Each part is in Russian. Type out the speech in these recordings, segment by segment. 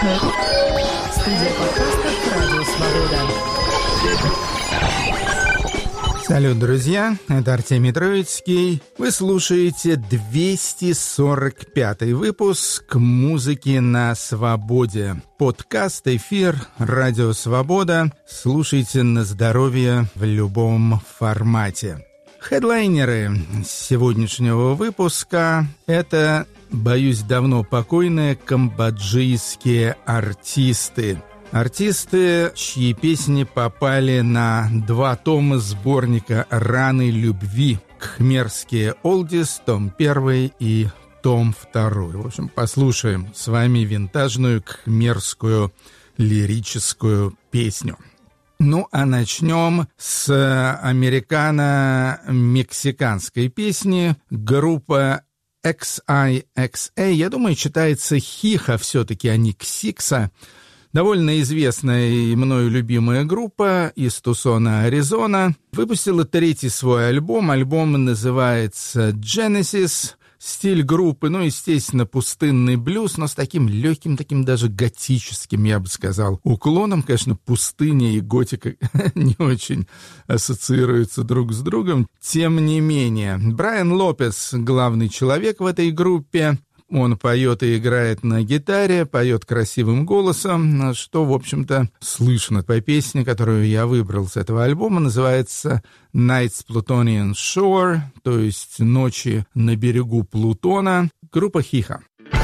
Студия подкастов «Радио Свобода». Салют, друзья, это Артемий Троицкий. Вы слушаете 245-й выпуск «Музыки на свободе». Подкаст, эфир, Радио Свобода. Слушайте на здоровье в любом формате. Хедлайнеры сегодняшнего выпуска – это, боюсь, давно покойные камбоджийские артисты. Артисты, чьи песни попали на 2 тома сборника «Раны любви» «Кхмерские олдис», том 1 и том 2. В общем, послушаем с вами винтажную кхмерскую лирическую песню. Ну, а начнем с американо-мексиканской песни. Группа XIXA, я думаю, читается Хиха все-таки, а не Ксикса. Довольно известная и мною любимая группа из Тусона, Аризона, выпустила 3-й свой альбом. Альбом называется Genesis. Стиль группы, естественно, пустынный блюз, но с таким легким, таким даже готическим, я бы сказал, уклоном. Конечно, пустыня и готика не очень ассоциируются друг с другом. Тем не менее, Брайан Лопес — главный человек в этой группе. Он поет и играет на гитаре, поет красивым голосом, что, в общем-то, слышно по песне, которую я выбрал с этого альбома. Называется «Nights Plutonian Shore», то есть «Ночи на берегу Плутона». Группа Хиха.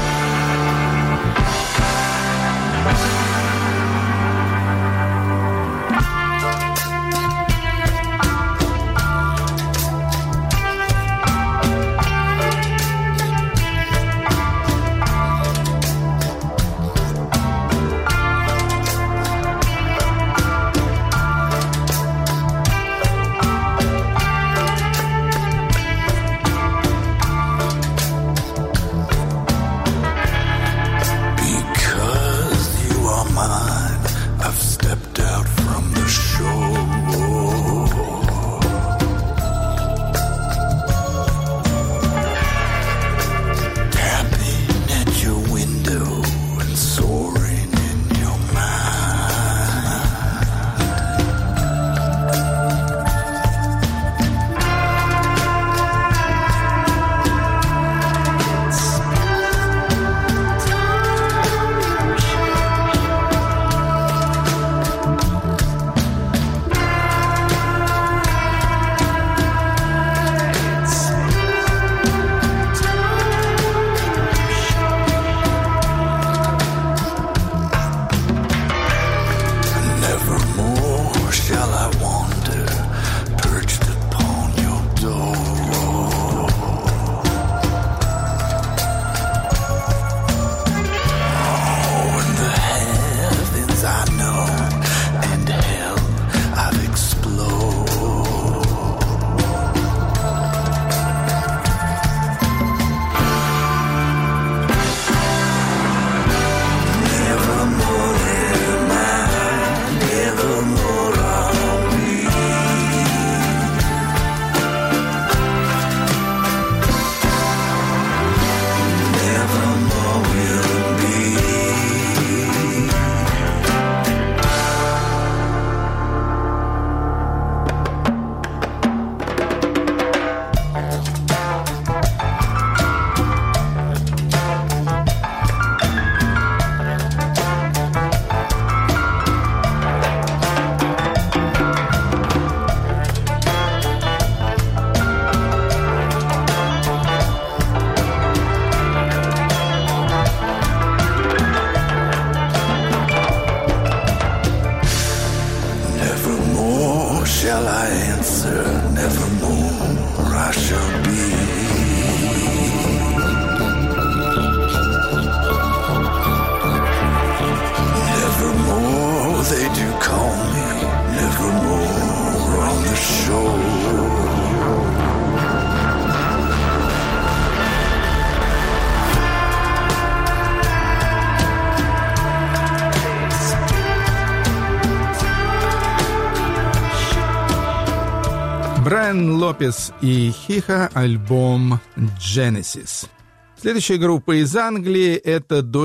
Брайан Лопес и Хиха, альбом Genesis. Следующая группа из Англии — это дуэт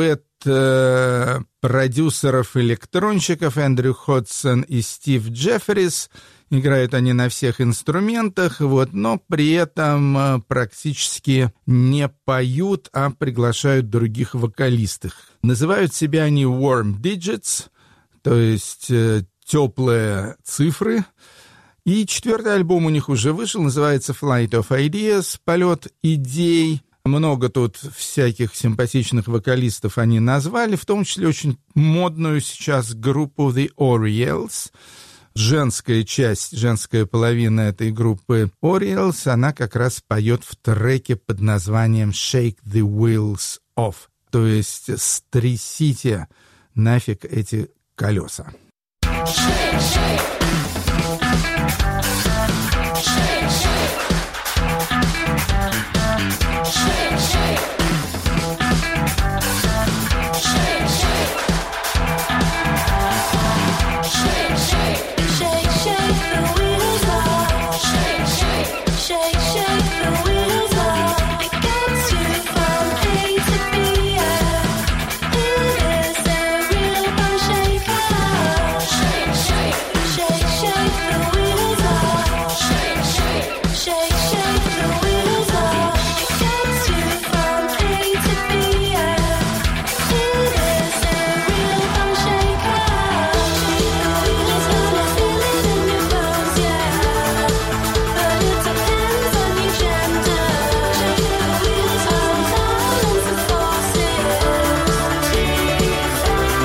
продюсеров-электронщиков Эндрю Ходсон и Стив Джеффрис. Играют они на всех инструментах, но при этом практически не поют, а приглашают других вокалистов. Называют себя они Warm Digits, то есть теплые цифры. И 4-й альбом у них уже вышел, называется Flight of Ideas, полет идей. Много тут всяких симпатичных вокалистов они назвали, в том числе очень модную сейчас группу The Orioles. Женская часть, женская половина этой группы Orioles, она как раз поет в треке под названием Shake the Wheels Off, то есть стрясите нафиг эти колеса. Shake, shake. Shake, shake. Shake, shake. Shake, shake. Shake, shake. Shake, shake the wheels off. Shake, shake. Shake, shake the wheels off. It gets you from A to B. It is a real fun shaker. Shake, shake. Shake, shake the wheels off. Shake, shake. Shake, shake the wheels off. It gets you from A to B. It is a real fun shaker. It's gonna feel it in your bones, yeah. But it depends on your gender. Shake the wheels off, balance the forces. Shake the wheels,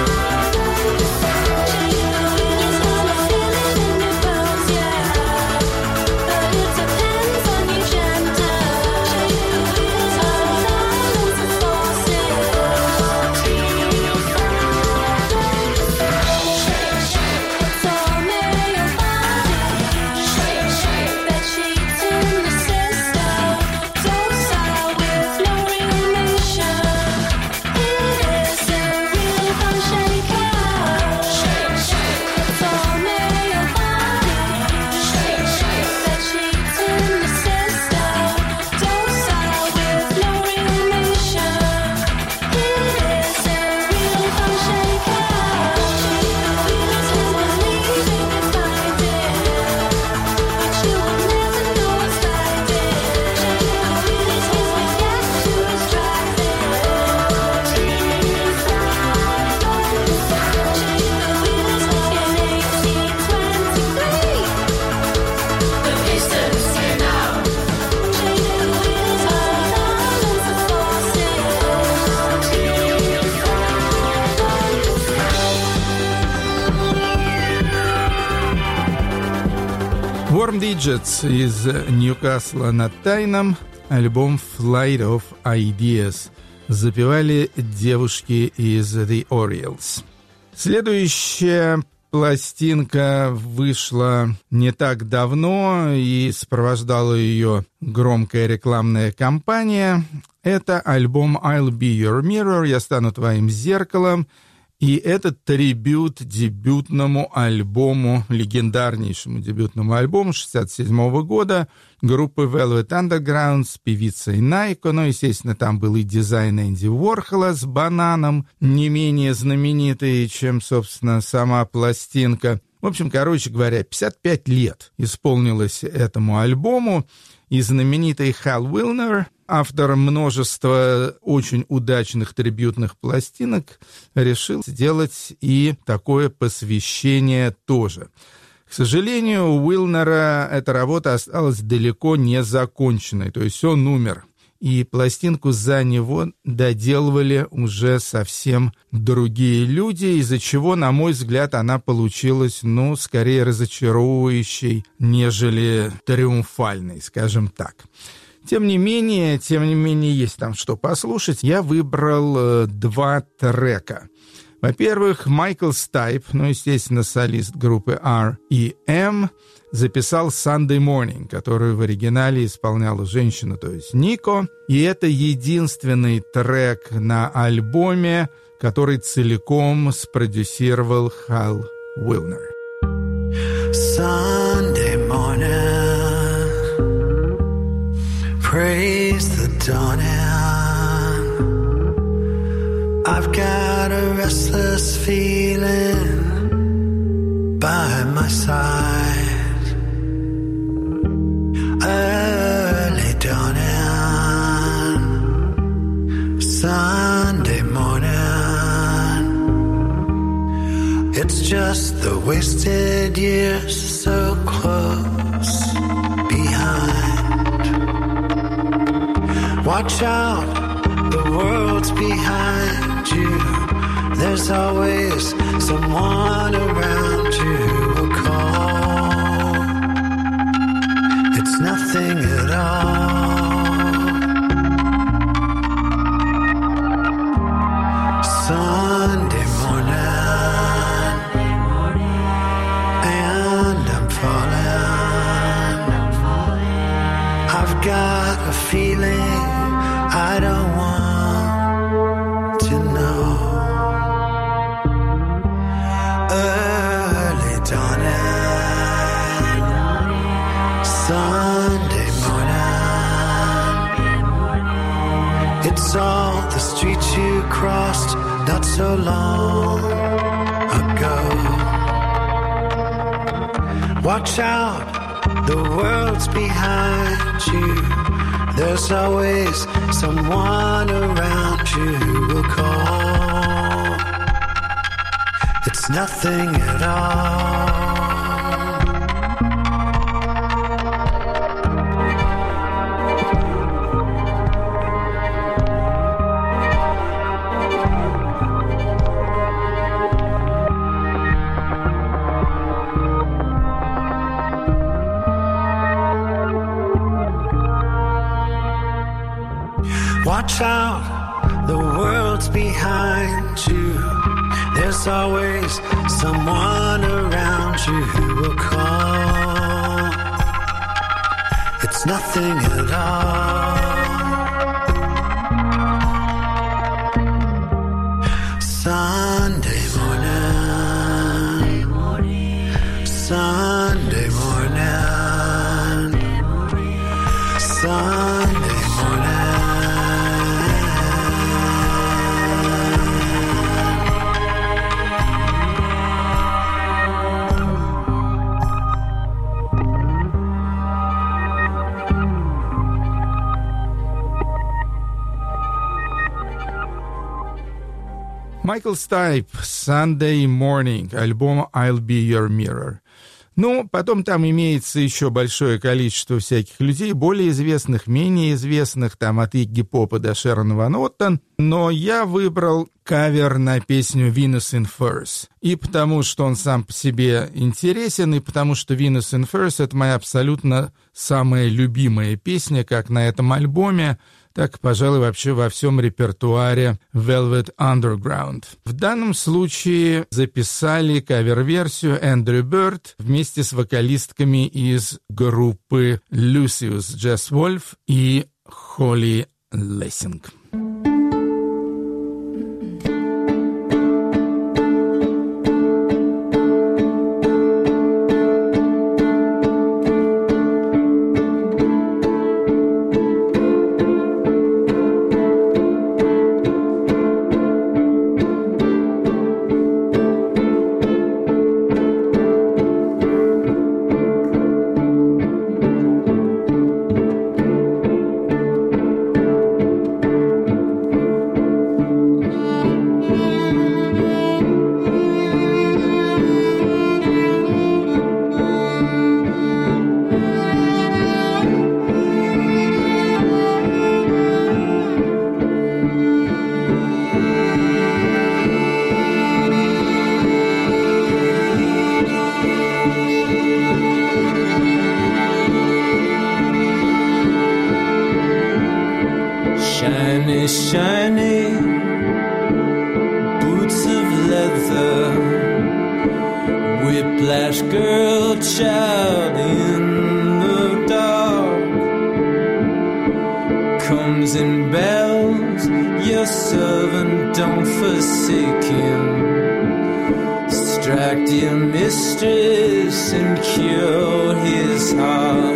gonna feel it in your bones, yeah. But it depends on your gender. Shake the wheels off, balance the forces. It's all male body. Bed sheets in the system. Docile with no reanimation. It is a real fun shaker. It's all male body. Bed sheets in the system. Docile with no reanimation. It is a real fun shaker. Wheels will leave if you find it, but you will never know what's like it. Wheels is we get to is driving. Wheels in 1823. The pistons turn out. Wheels are balance the forces. Warm Digits из Ньюкасла над Тайном, альбом Flight of Ideas. Запевали девушки из The Orioles. Следующая пластинка вышла не так давно и сопровождала ее громкая рекламная кампания. Это альбом I'll Be Your Mirror, я стану твоим зеркалом. И это трибют дебютному альбому, легендарнейшему дебютному альбому 1967 года группы Velvet Underground с певицей Найко. Естественно, там был и дизайн Энди Уорхола с бананом, не менее знаменитый, чем, собственно, сама пластинка. В общем, короче говоря, 55 лет исполнилось этому альбому. И знаменитый Хал Уилнер, автор множества очень удачных трибютных пластинок, решил сделать и такое посвящение тоже. К сожалению, у Уилнера эта работа осталась далеко не законченной, то есть он умер. И пластинку за него доделывали уже совсем другие люди, из-за чего, на мой взгляд, она получилась, скорее разочаровывающей, нежели триумфальной, скажем так. Тем не менее, есть там что послушать. Я выбрал 2 трека. Во-первых, Майкл Стайп, естественно, солист группы R.E.M., записал Sunday Morning, которую в оригинале исполняла женщина, то есть Нико. И это единственный трек на альбоме, который целиком спродюсировал Хал Уилнер. Sunday morning, praise the dawning. I've got got a restless feeling by my side. Early dawning, Sunday morning. It's just the wasted years so close behind. Watch out, the world's behind you. There's always someone around you who will call. It's nothing at all. Sunday morning, and I'm falling. I've got a feeling I don't want to know. Early dawning, Sunday morning. It's all the streets you crossed not so long ago. Watch out, the world's behind you. There's always someone around you who will call. It's nothing at all. Watch out, the world's behind you. There's always someone around you who will call. It's nothing at all. Sunday morning, Sunday morning, Sunday morning. Майкл Стайп, Sunday Morning, альбом I'll Be Your Mirror. Ну, потом там имеется еще большое количество всяких людей, более известных, менее известных, там от Игги Попа до Шерон Ван Оттен, но я выбрал кавер на песню Venus in Furs. И потому, что он сам по себе интересен, и потому, что Venus in Furs — это моя абсолютно самая любимая песня, как на этом альбоме, так, пожалуй, вообще во всем репертуаре Velvet Underground. В данном случае записали кавер-версию Эндрю Бёрд вместе с вокалистками из группы Lucius Jazz Wolf и Холли Лессинг. Shiny boots of leather, whiplash girl child in the dark, comes in bells, your servant don't forsake him, strike dear mistress and cure his heart.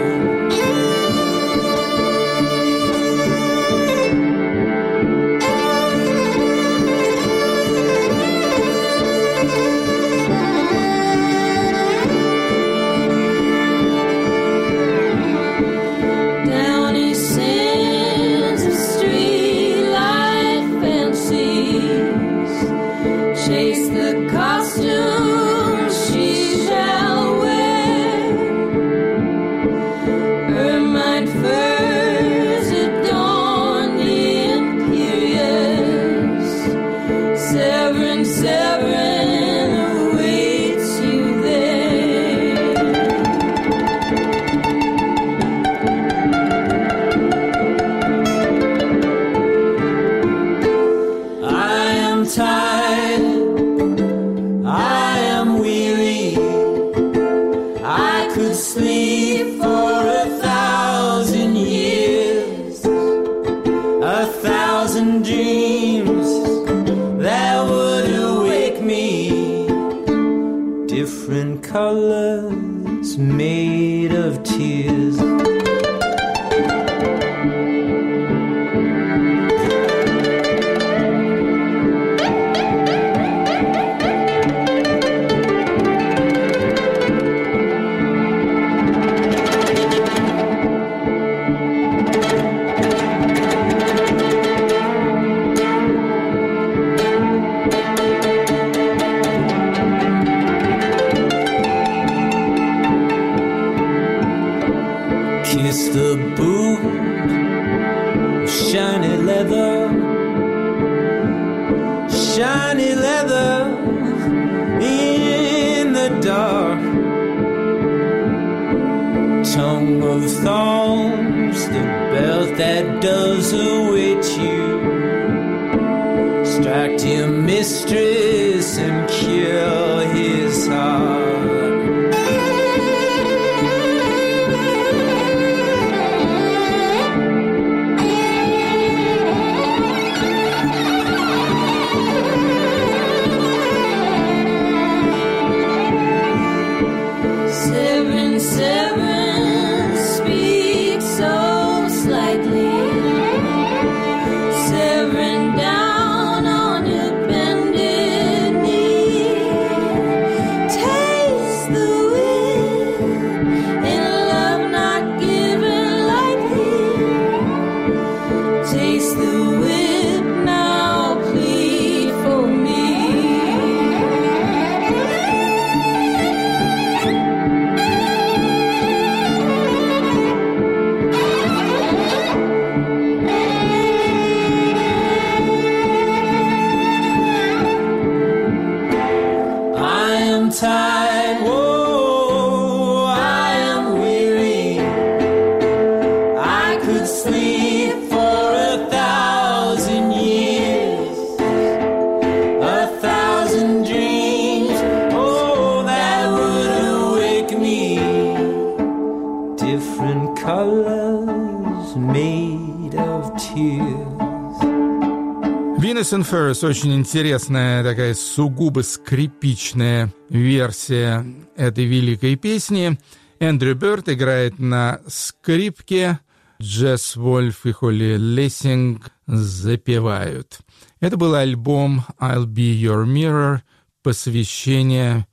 dreams that would awake me. Different colors made of tears. Kiss the boot, shiny leather, shiny leather in the dark. Tongue of thorns, the belt that does await you. Strike your mistress and cure his heart. Tired, whoa, I am weary. I could sleep for 1,000 years, 1,000 dreams, oh, that would awake me. Different colors made of tears. Venus and Ferris — очень интересная, такая сугубо скрипичная версия этой великой песни. Эндрю Бёрд играет на скрипке, Джесс Вольф и Холли Лессинг запевают. Это был альбом «I'll Be Your Mirror», посвящение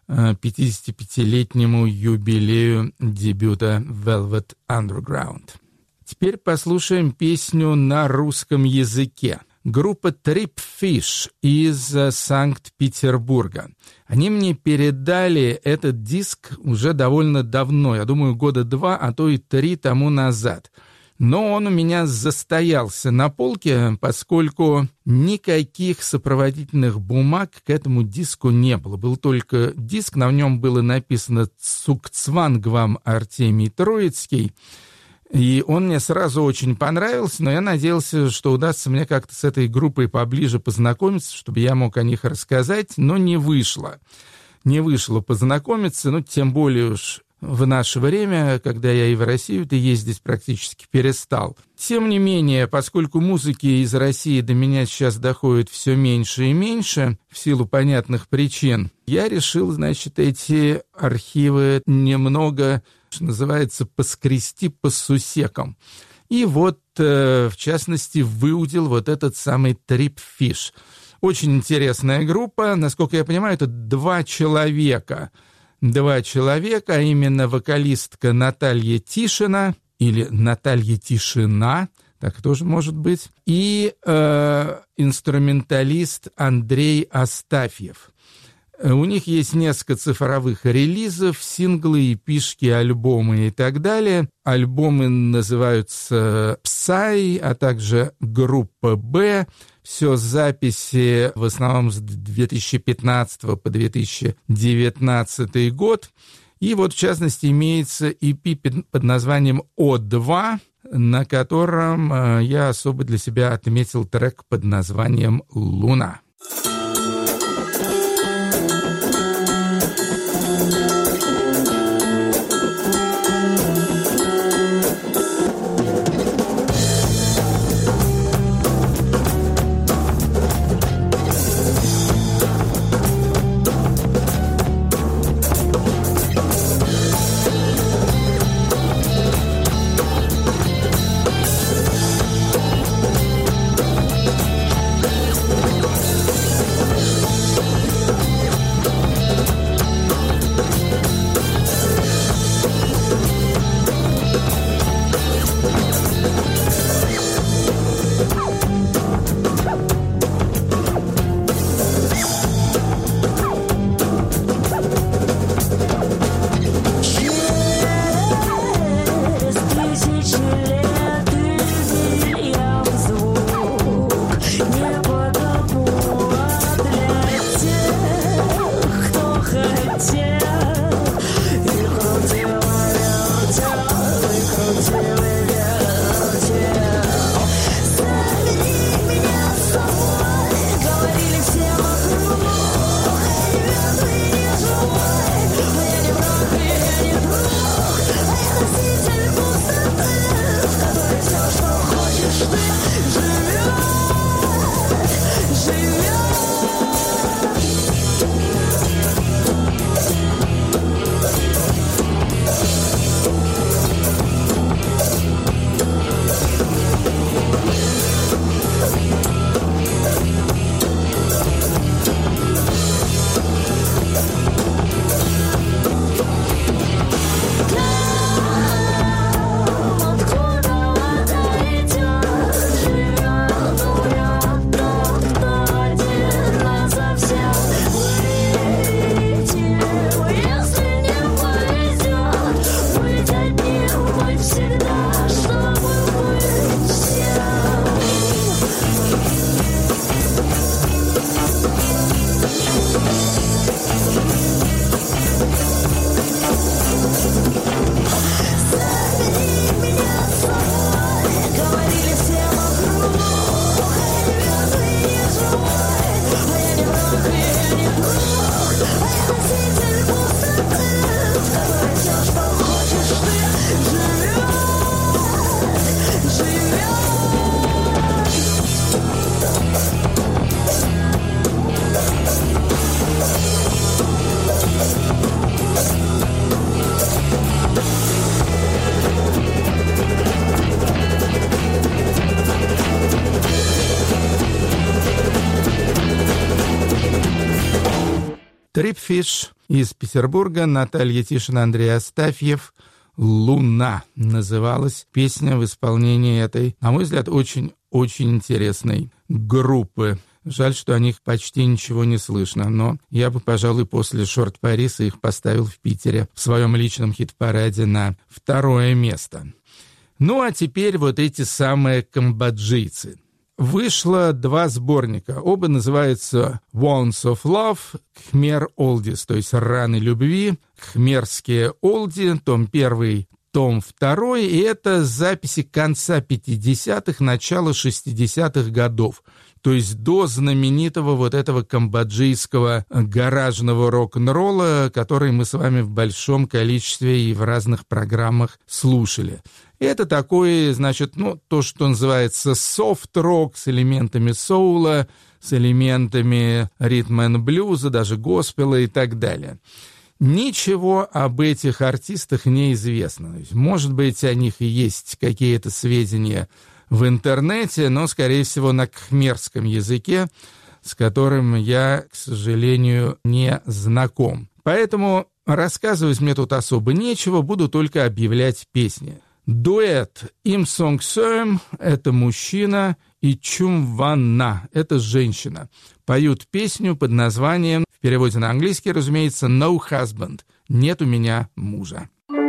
55-летнему юбилею дебюта Velvet Underground. Теперь послушаем песню на русском языке. Группа Trip Fish из Санкт-Петербурга. Они мне передали этот диск уже довольно давно, я думаю, 2 года, а то и 3 тому назад. Но он у меня застоялся на полке, поскольку никаких сопроводительных бумаг к этому диску не было. Был только диск, на нем было написано «Цукцванг вам, Артемий Троицкий». И он мне сразу очень понравился, но я надеялся, что удастся мне как-то с этой группой поближе познакомиться, чтобы я мог о них рассказать, но не вышло. Не вышло познакомиться, ну, тем более уж в наше время, когда я и в Россию-то ездить практически перестал. Тем не менее, поскольку музыки из России до меня сейчас доходит все меньше и меньше, в силу понятных причин, я решил, значит, эти архивы немного, что называется, поскрести по сусекам. И вот, в частности, выудил вот этот самый Trip Fish. Очень интересная группа. Насколько я понимаю, это 2 человека. 2 человека, а именно вокалистка Наталья Тишина, или Наталья Тишина, так тоже может быть, и инструменталист Андрей Астафьев. У них есть несколько цифровых релизов, синглы, эпишки, альбомы и так далее. Альбомы называются «Psy», а также «Группа Б». Все записи в основном с 2015 по 2019 год. И вот, в частности, имеется EP под названием «О2», на котором я особо для себя отметил трек под названием «Луна». Трипфиш из Петербурга, Наталья Тишина, Андрей Астафьев. «Луна» называлась песня в исполнении этой, на мой взгляд, очень интересной группы. Жаль, что о них почти ничего не слышно, но я бы, пожалуй, после «Шорт Париса» их поставил в Питере в своем личном хит-параде на 2 место. Ну, а теперь вот эти самые камбоджийцы. Вышло 2 сборника, оба называются «Wounds of Love», «Khmer Oldies», то есть «Раны любви», «Khmerские Олди», том 1, том 2, и это записи конца 50-х, начала 60-х годов, то есть до знаменитого вот этого камбоджийского гаражного рок-н-ролла, который мы с вами в большом количестве и в разных программах слушали. Это такой, значит, то, что называется софт-рок с элементами соула, с элементами ритм-н-блюза, даже госпела и так далее. Ничего об этих артистах не известно. Может быть, о них и есть какие-то сведения в интернете, но, скорее всего, на кхмерском языке, с которым я, к сожалению, не знаком. Поэтому рассказывать мне тут особо нечего, буду только объявлять песни. Дуэт «Им Сонг Сөм» — это мужчина, и «Чум Ван На» — это женщина. Поют песню под названием, в переводе на английский, разумеется, «No Husband» — «Нет у меня мужа».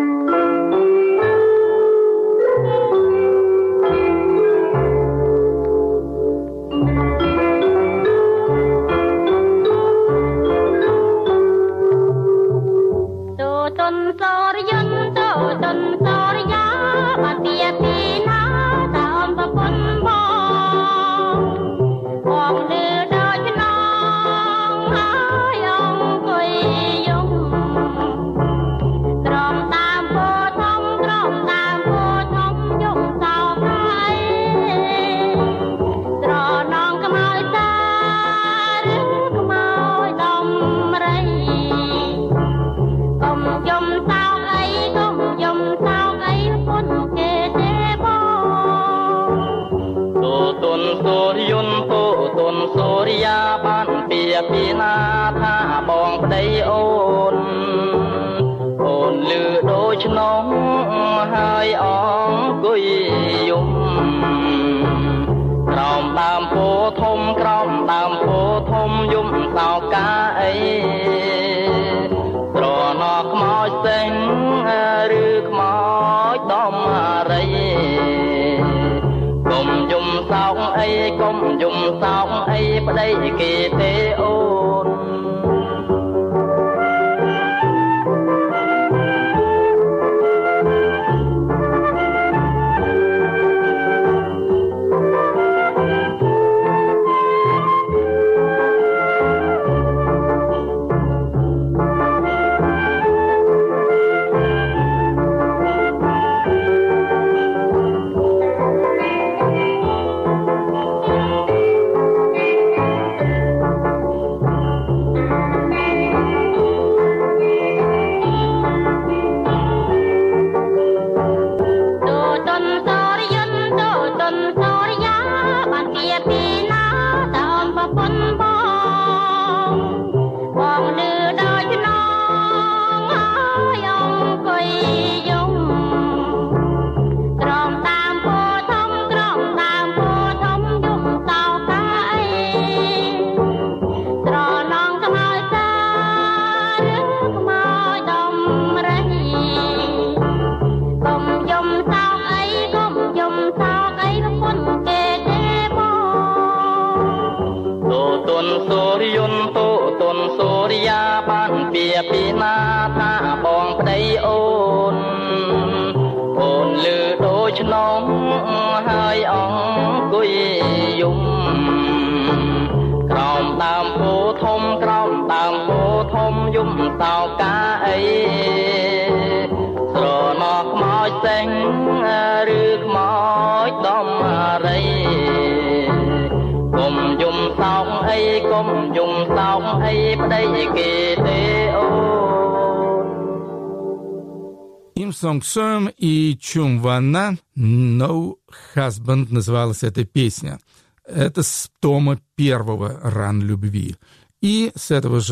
Им Сонг Сөм и Чум Ван На «No Husband» называлась эта песня. Это с тома 1 «Ран любви». И с этого же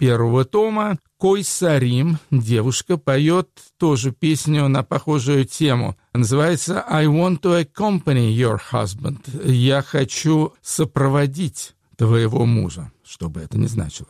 первого тома. Койсарим, девушка, поет тоже песню на похожую тему. Называется «I want to accompany your husband». «Я хочу сопроводить твоего мужа», что бы это ни значило.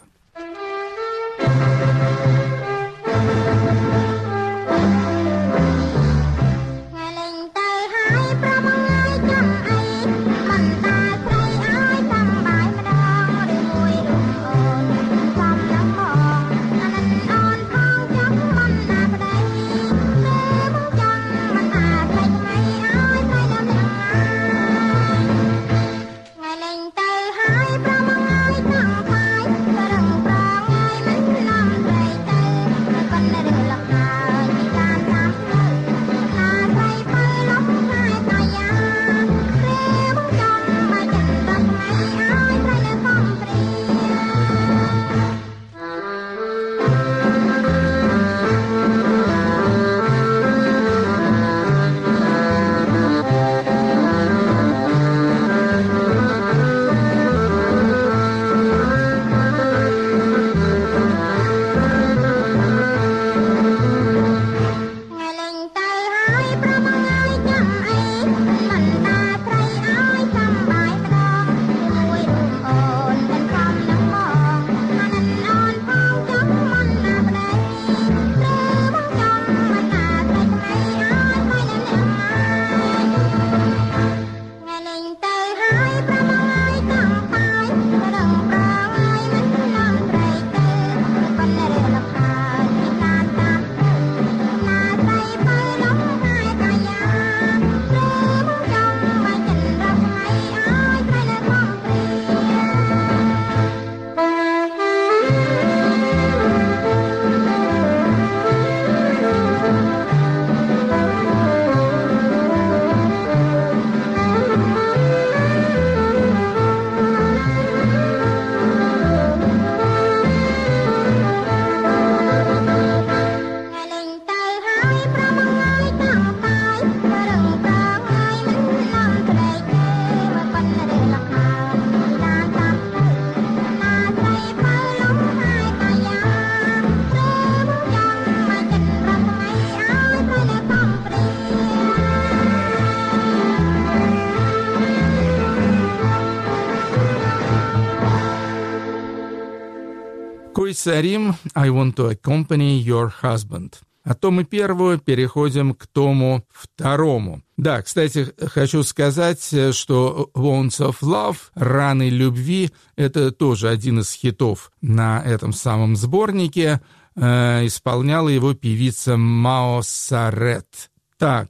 Койсарим, I want to accompany your husband. От тома первого переходим к тому второму. Да, кстати, хочу сказать, что Wounds of Love, «Раны любви», это тоже один из хитов на этом самом сборнике. Исполняла его певица Мао Сарет. Так,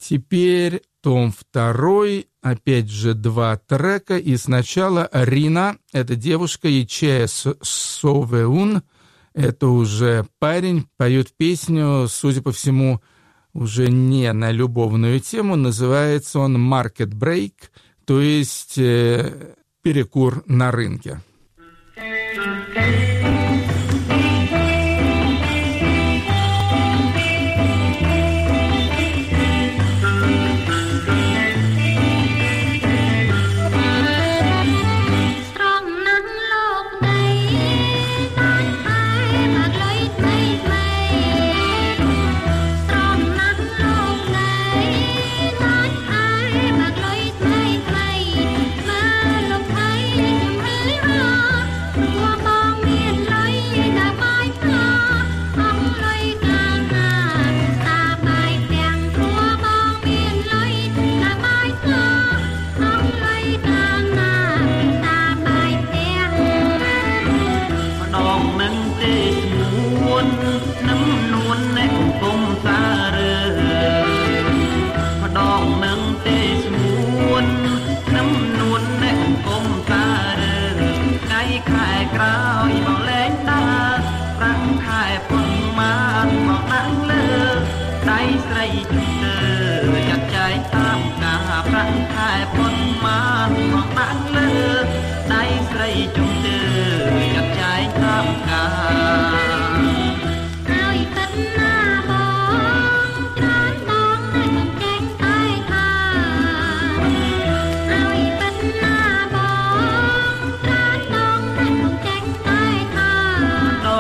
теперь том второй, опять же 2 трека, и сначала Рина, это девушка, и Че Совеун, это уже парень, поет песню, судя по всему, уже не на любовную тему, называется он «Market Break», то есть перекур на рынке. Hãy subscribe cho kênh Ghiền Mì Gõ để không bỏ lỡ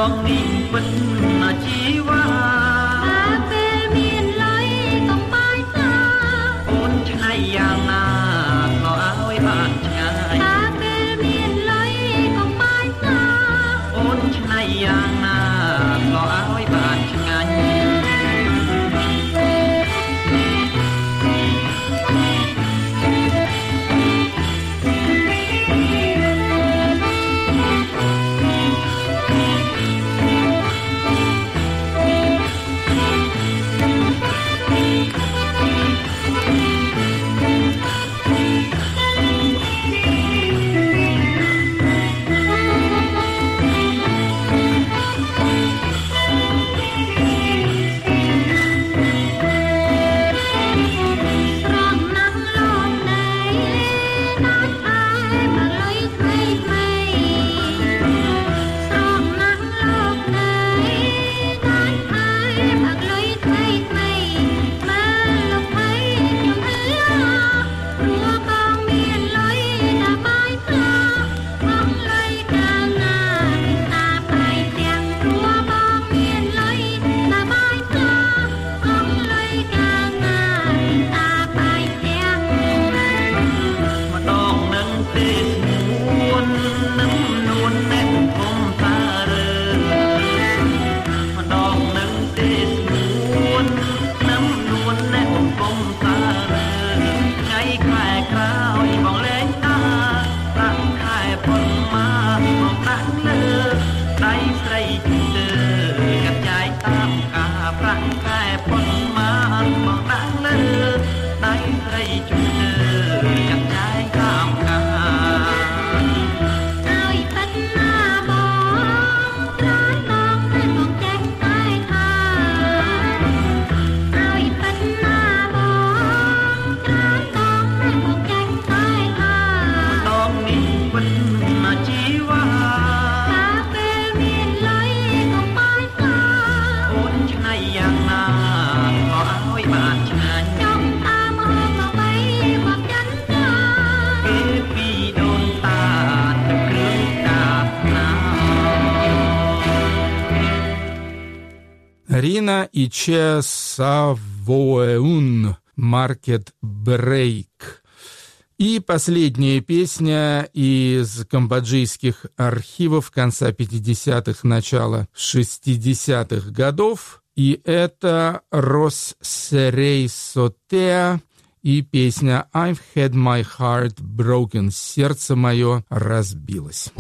Рина и Че Савоэун «Market Break». И последняя песня из камбоджийских архивов конца 50-х, начала 60-х годов. И это Рос Серей Сотеа и песня «I've had my heart broken». «Сердце мое разбилось».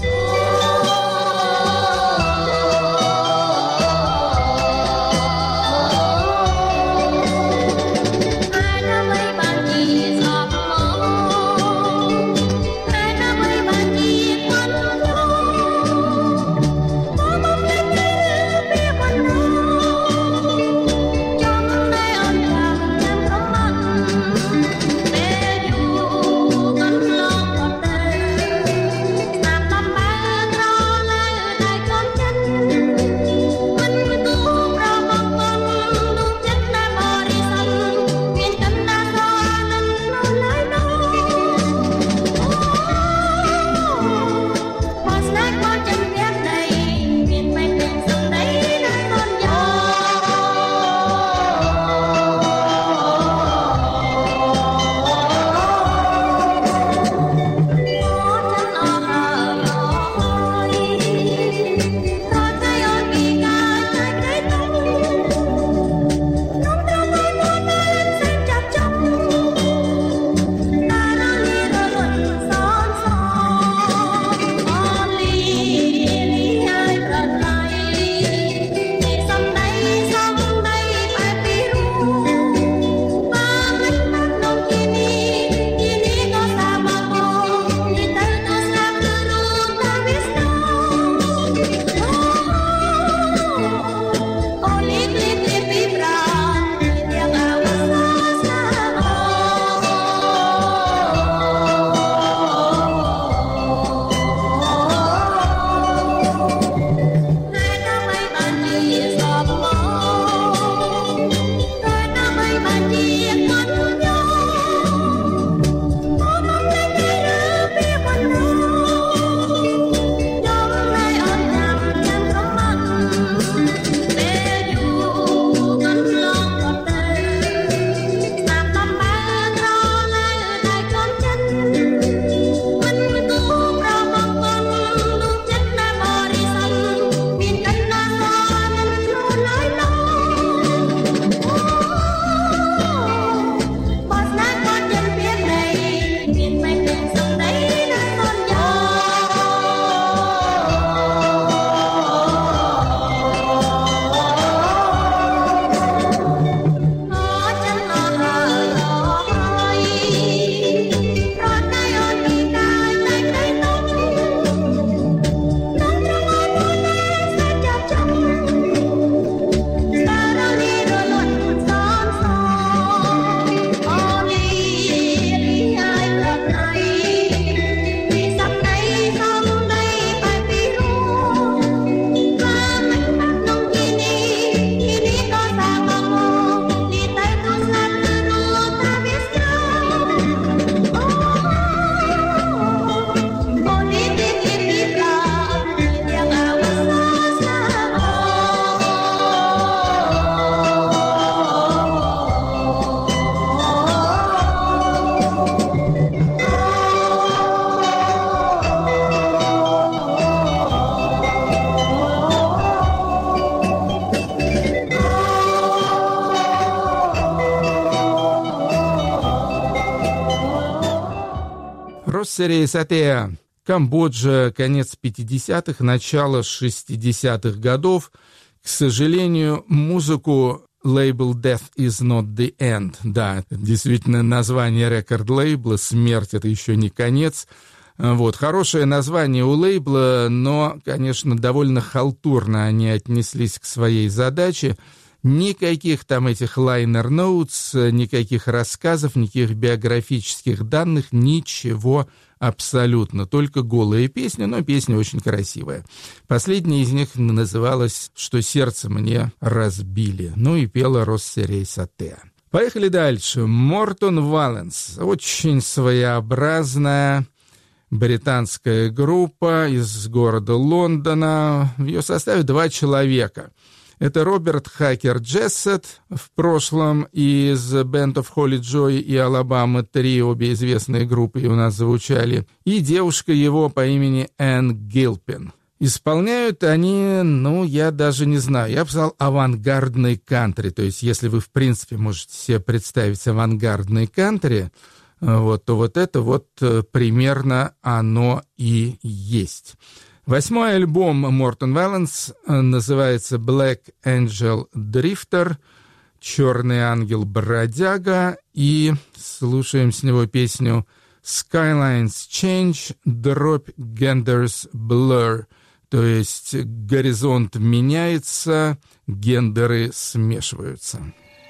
Россери Сатеа, Камбоджа, конец 50-х, начало 60-х годов. К сожалению, музыку лейбл Death is not the end. Да, действительно, название рекорд-лейбла, смерть — это еще не конец. Вот, хорошее название у лейбла, но, конечно, довольно халтурно они отнеслись к своей задаче. Никаких там этих liner notes, никаких рассказов, никаких биографических данных, ничего абсолютно. Только голые песни, но песня очень красивая. Последняя из них называлась «Что сердце мне разбили». Ну и пела «Россерей Сате». Поехали дальше. Мортон Валленс. Очень своеобразная британская группа из города Лондона. В ее составе 2 человека. Это Роберт Хакер Джессет, в прошлом из Band of Holy Joy и Alabama 3, обе известные группы у нас звучали, и девушка его по имени Энн Гилпин. Исполняют они, я даже не знаю, я бы сказал, авангардный кантри. То есть, если вы, в принципе, можете себе представить авангардный кантри, то вот это примерно оно и есть. 8-й альбом Мортон Валленс называется Black Angel Drifter, «Черный ангел-бродяга», и слушаем с него песню Skylines Change, Drop Genders Blur, то есть горизонт меняется, гендеры смешиваются.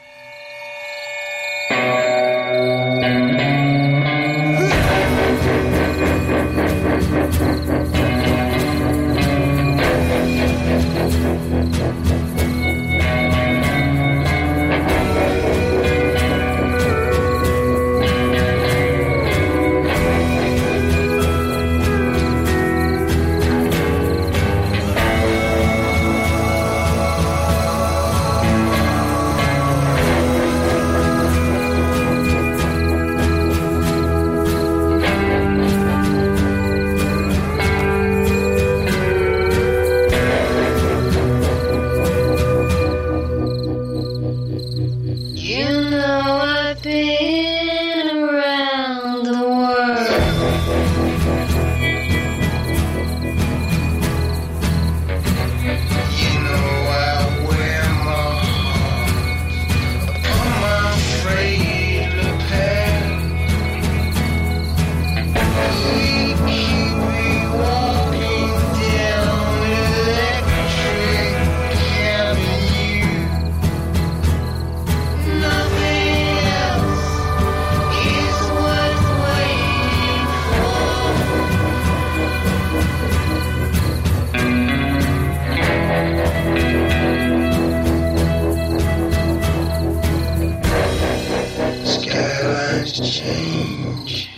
Change.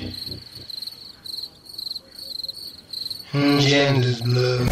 Genders blur.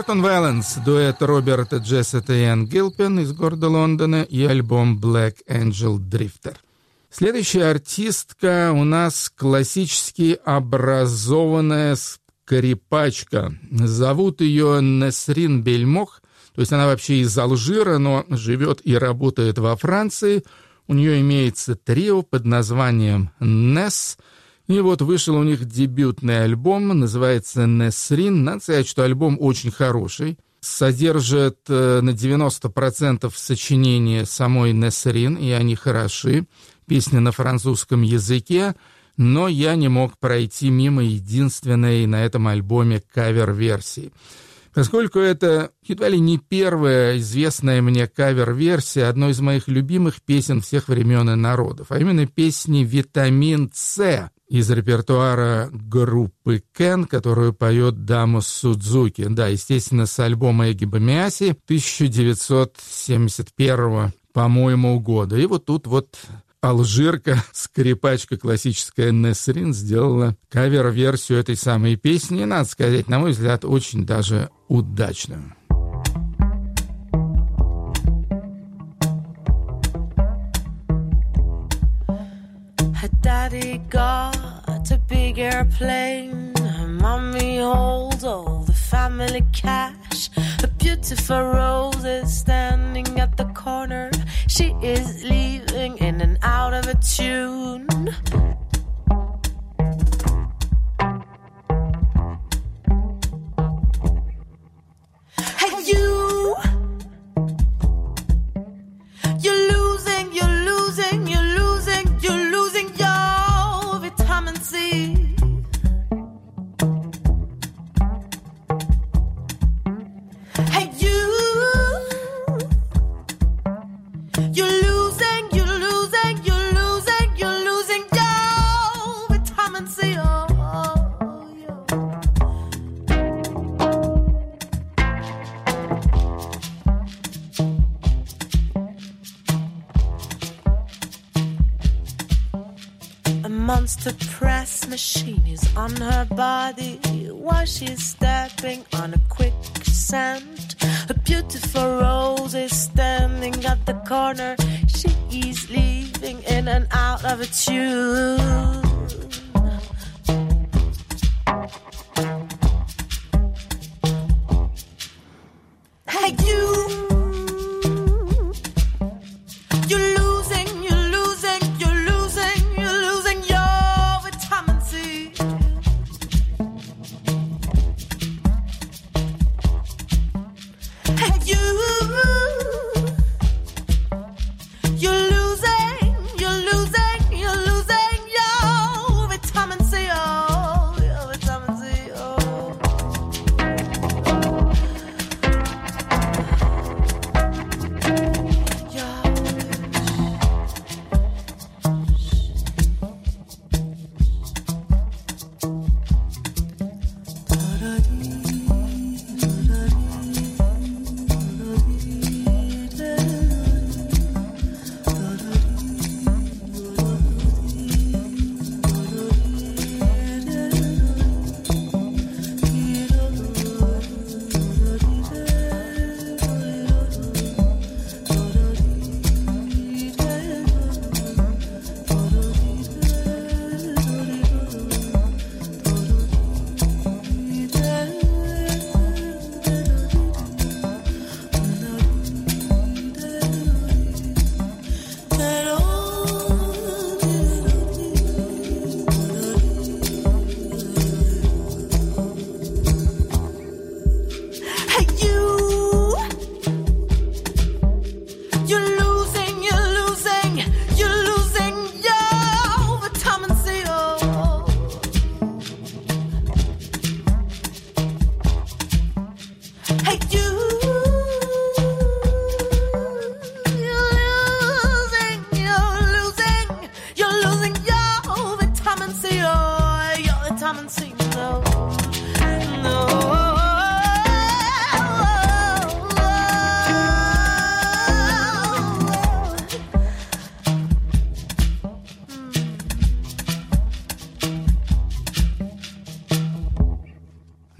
Morton Valens, дуэт Роберта Джессета и Энн Гилпин из города Лондона и альбом Black Angel Drifter. Следующая артистка у нас классически образованная скрипачка. Зовут ее Несрин Бельмох, то есть она вообще из Алжира, но живет и работает во Франции. У нее имеется трио под названием «Нес». И вот вышел у них дебютный альбом, называется «Несрин». Надо сказать, что альбом очень хороший. Содержит на 90% сочинения самой Несрин, и они хороши. Песни на французском языке, но я не мог пройти мимо единственной на этом альбоме кавер-версии. Поскольку это едва ли не первая известная мне кавер-версия одной из моих любимых песен всех времен и народов, а именно песни «Витамин С» из репертуара группы Кен, которую поет Дамо Судзуки. Да, естественно, с альбома Эгиба Мияси 1971, по-моему, года. И вот тут вот алжирка, скрипачка классическая Несрин сделала кавер-версию этой самой песни, и, надо сказать, на мой взгляд, очень даже удачную. Her daddy got a big airplane. Her mommy holds all the family cash. A beautiful rose is standing at the corner. She is leaving in and out of a tune. Hey, you're losing your vitamin C. Hey, you're losing your vitamin C. Oh, yeah. A monster press machine is on her body while she's stepping on a quicksand. A beautiful rose is standing at the corner. She is leaving in and out of a tune. Hey, you're losing your vitamin C. Hey, you're losing your vitamin C. Oh, your vitamin C. Oh.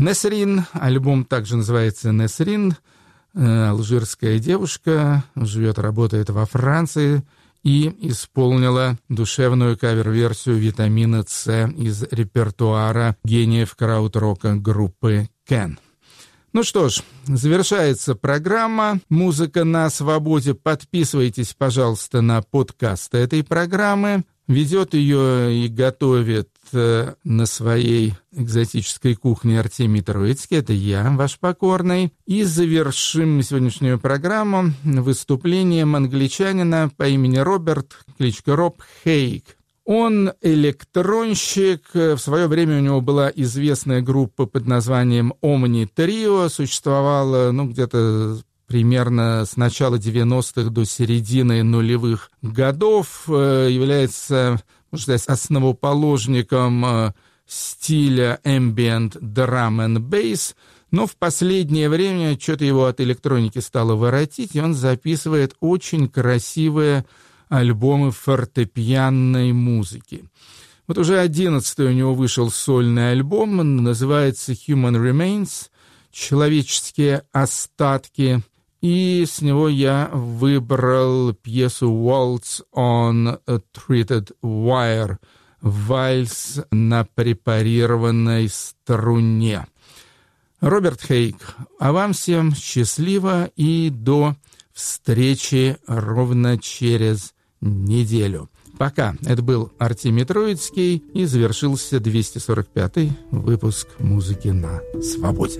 Несрин, альбом также называется «Несрин», алжирская девушка, живет, работает во Франции и исполнила душевную кавер-версию «Витамина С» из репертуара гениев краудрока группы Кен. Ну что ж, завершается программа «Музыка на свободе». Подписывайтесь, пожалуйста, на подкасты этой программы. Ведет ее и готовит на своей экзотической кухне Артемий Троицкий. Это я, ваш покорный. И завершим сегодняшнюю программу выступлением англичанина по имени Роберт, кличка Роб Хейг. Он электронщик. В свое время у него была известная группа под названием «Omni Trio». Существовала, где-то примерно с начала 90-х до середины нулевых годов. Является, можно сказать, основоположником стиля ambient drum and bass. Но в последнее время что-то его от электроники стало воротить, и он записывает очень красивые альбомы фортепианной музыки. Вот уже 11-й у него вышел сольный альбом, называется «Human Remains», «Человеческие остатки», и с него я выбрал пьесу «Waltz on a Treated Wire», «Вальс на препарированной струне». Роберт Хейг, а вам всем счастливо и до встречи ровно через неделю. Пока. Это был Артемий Троицкий, и завершился 245-й выпуск «Музыки на свободе».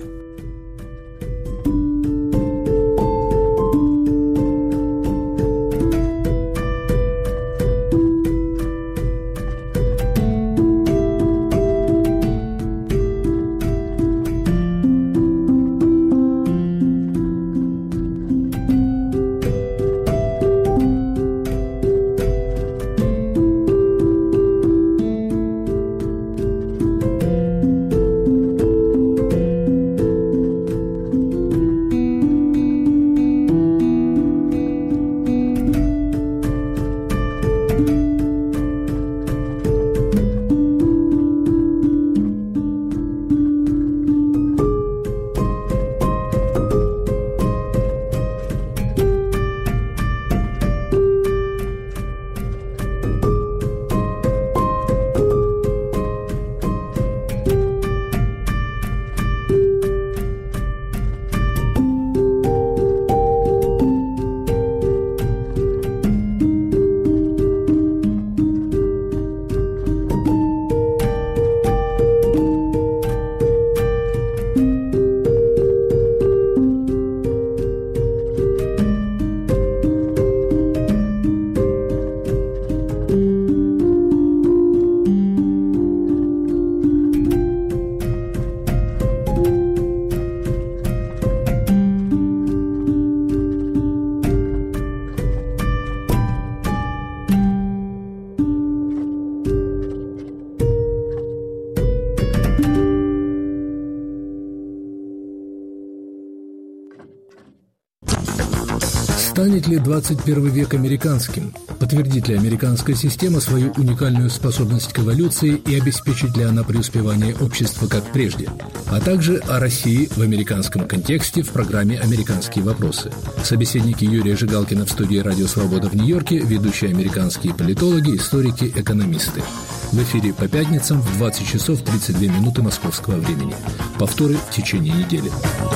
Станет ли 21 век американским? Подтвердит ли американская система свою уникальную способность к эволюции и обеспечит ли она преуспевание общества как прежде? А также о России в американском контексте в программе «Американские вопросы». Собеседники Юрия Жигалкина в студии «Радио Свобода» в Нью-Йорке, ведущие американские политологи, историки, экономисты. В эфире по пятницам в 20 часов 32 минуты московского времени. Повторы в течение недели.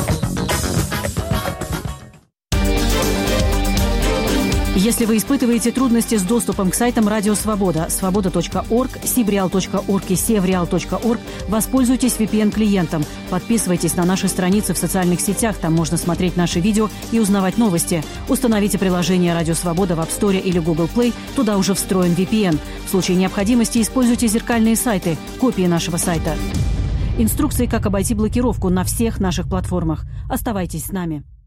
Если вы испытываете трудности с доступом к сайтам Радио Свобода, свобода.орг, sibreal.org и sevreal.org, воспользуйтесь VPN-клиентом. Подписывайтесь на наши страницы в социальных сетях, там можно смотреть наши видео и узнавать новости. Установите приложение Радио Свобода в App Store или Google Play, туда уже встроен VPN. В случае необходимости используйте зеркальные сайты, копии нашего сайта. Инструкции, как обойти блокировку на всех наших платформах. Оставайтесь с нами.